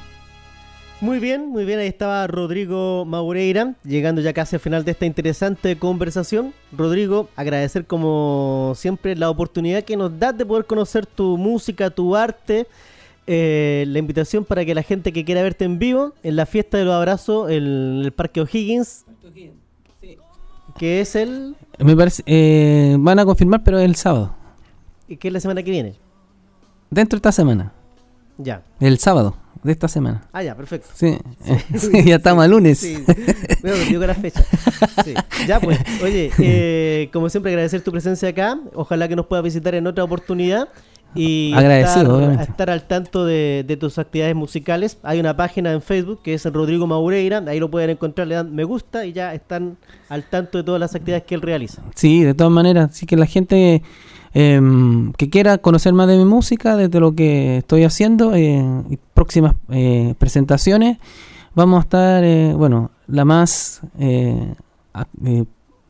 Muy bien, muy bien, ahí estaba Rodrigo Maureira, llegando ya casi al final de esta interesante conversación. Rodrigo, agradecer como siempre la oportunidad que nos das de poder conocer tu música, tu arte, eh, la invitación para que la gente que quiera verte en vivo, en la fiesta de los abrazos, en el Parque O'Higgins, sí. que es el... Me parece, eh, van a confirmar, pero es el sábado. ¿Qué es la semana que viene? Dentro de esta semana. Ya. El sábado de esta semana. Ah, ya, perfecto. Sí, sí, sí ya estamos sí, a lunes. Sí, me digo con la fecha. Sí. Ya, pues, oye, eh, como siempre agradecer tu presencia acá. Ojalá que nos puedas visitar en otra oportunidad. Y agradecido, estar, obviamente. estar al tanto de, de tus actividades musicales. Hay una página en Facebook que es Rodrigo Maureira. Ahí lo pueden encontrar, le dan me gusta y ya están al tanto de todas las actividades que él realiza. Sí, de todas maneras. Así que la gente... Eh, que quiera conocer más de mi música, de lo que estoy haciendo, eh, y próximas eh, presentaciones, vamos a estar, eh, bueno, la más eh, eh,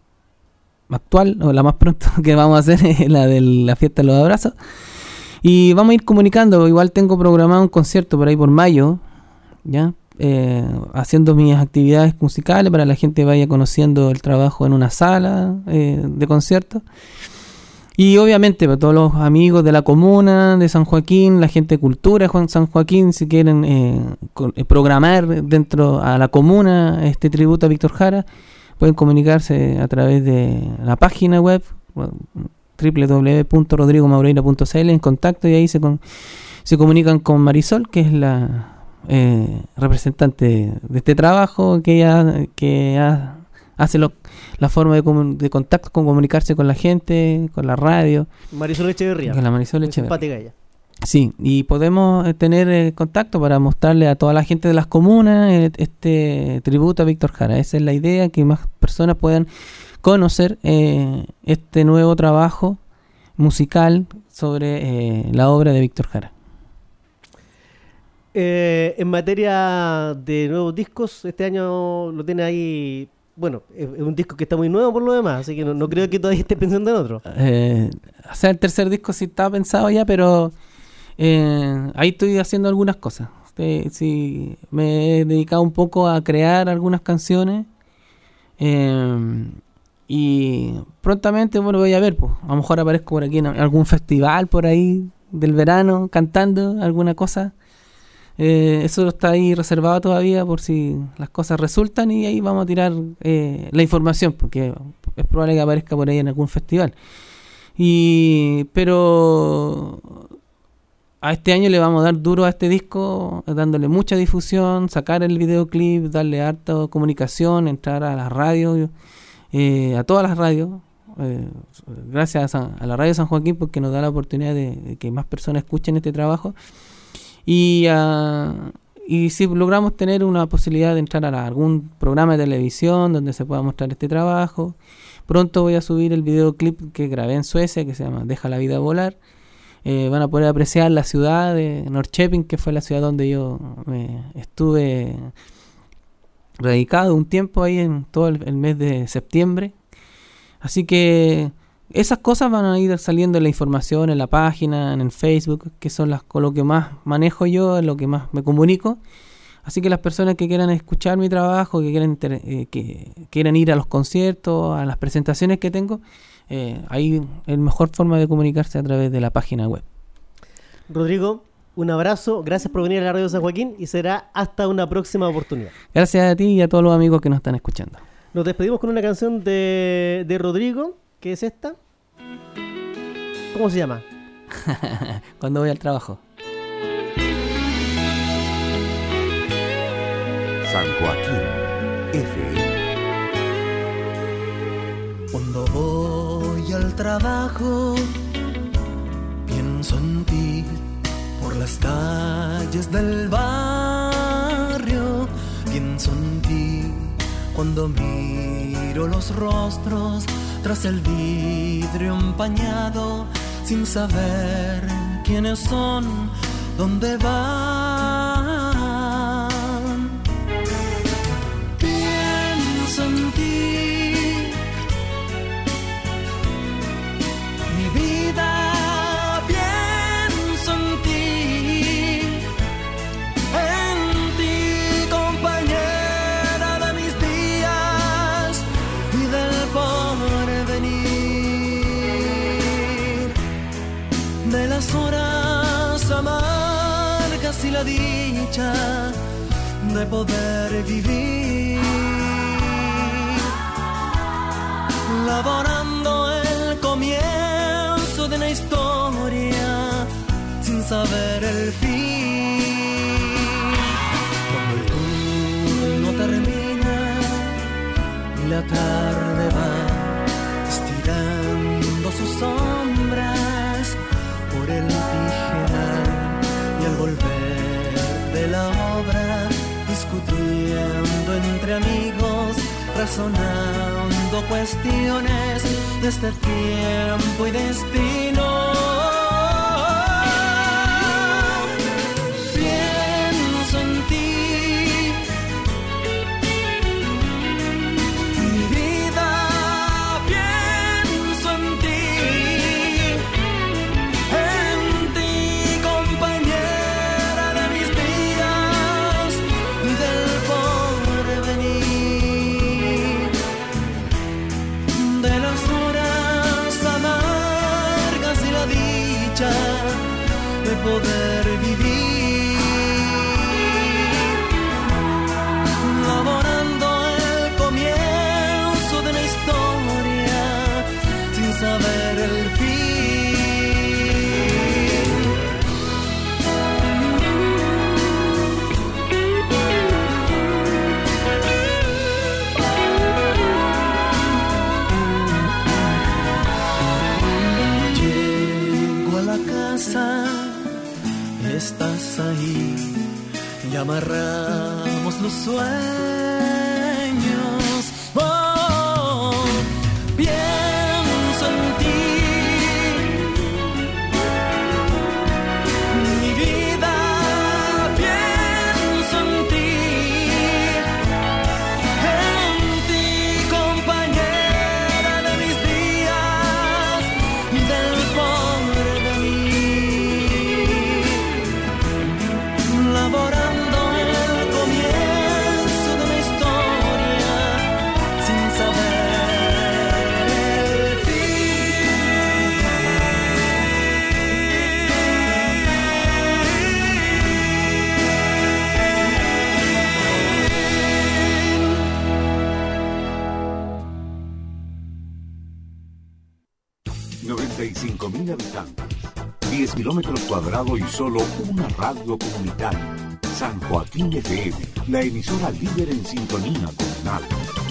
actual, o la más pronto que vamos a hacer es la de la fiesta de los abrazos, y vamos a ir comunicando. Igual tengo programado un concierto por ahí por mayo, ya eh, haciendo mis actividades musicales para que la gente vaya conociendo el trabajo en una sala eh, de conciertos. Y obviamente para todos los amigos de la comuna de San Joaquín, la gente de cultura de San Joaquín, si quieren eh, con, eh, programar dentro a la comuna este tributo a Víctor Jara, pueden comunicarse a través de la página web doble u doble u doble u punto rodrigo maureira punto c l en contacto, y ahí se, con, se comunican con Marisol, que es la eh, representante de este trabajo, que ella, que ella hace lo la forma de, comun- de contacto, con comunicarse con la gente, con la radio. Marisol Echeverría. Con la Marisol Echeverría. Echeverría. Simpática ella. Sí, y podemos eh, tener eh, contacto para mostrarle a toda la gente de las comunas eh, este tributo a Víctor Jara. Esa es la idea, que más personas puedan conocer eh, este nuevo trabajo musical sobre eh, la obra de Víctor Jara. Eh, en materia de nuevos discos, este año lo tiene ahí. Bueno, es un disco que está muy nuevo por lo demás, así que no, no creo que todavía esté pensando en otro. Eh, o sea, el tercer disco sí estaba pensado ya, pero eh, ahí estoy haciendo algunas cosas. Eh, sí, me he dedicado un poco a crear algunas canciones eh, y prontamente, bueno, voy a ver, pues, a lo mejor aparezco por aquí en algún festival por ahí del verano cantando alguna cosa. Eh, eso está ahí reservado todavía por si las cosas resultan, y ahí vamos a tirar eh, la información, porque es probable que aparezca por ahí en algún festival. Y pero a este año le vamos a dar duro a este disco, dándole mucha difusión, sacar el videoclip, darle harta comunicación, entrar a las radios, eh, a todas las radios. Eh, gracias a, a la Radio San Joaquín, porque nos da la oportunidad de, de que más personas escuchen este trabajo. Y, uh, y si logramos tener una posibilidad de entrar a la, algún programa de televisión donde se pueda mostrar este trabajo, pronto voy a subir el videoclip que grabé en Suecia, que se llama Deja la vida volar. Eh, van a poder apreciar la ciudad de Norrköping, que fue la ciudad donde yo me estuve radicado un tiempo, ahí en todo el, el mes de septiembre. Así que esas cosas van a ir saliendo en la información, en la página, en el Facebook, que son las con lo que más manejo yo, en lo que más me comunico. Así que las personas que quieran escuchar mi trabajo, que quieran inter- eh, que quieran ir a los conciertos, a las presentaciones que tengo, eh, ahí es la mejor forma de comunicarse a través de la página web. Rodrigo, un abrazo, gracias por venir a la Radio San Joaquín y será hasta una próxima oportunidad. Gracias a ti y a todos los amigos que nos están escuchando. Nos despedimos con una canción de, de Rodrigo, que es esta. ¿Cómo se llama? Cuando voy al trabajo. San Joaquín F M. Cuando voy al trabajo Pienso en ti por las calles del barrio, pienso en ti cuando miro los rostros tras el vidrio empañado, sin saber quiénes son, dónde van. Pienso en ti, mi vida, pienso en ti, en ti, compañera de mis días y del porvenir, de las horas amargas y la dicha de poder vivir, laborando el comienzo de una historia sin saber el fin. Cuando el turno termina y la tarde va estirando sus sombras por el pijedal, y al volver de la obra, discutiendo entre amigos, razonando cuestiones de este tiempo y destino. Pienso en ti, mi vida, pienso en ti, en ti, compañera de mis días y del porvenir, de las horas amargas y la dicha de poder vivir, laborando el comienzo de una historia sin saber el fin. Llego a la casa, estás ahí y amarramos los sueños. Oh, pienso en ti, mi vida, pienso en ti, en ti, compañera de mis días y del porvenir, laborando el comienzo de una historia sin saber el noventa y cinco mil habitantes, diez kilómetros cuadrados y solo una radio comunitaria. San Joaquín F M, la emisora líder en sintonía comunal.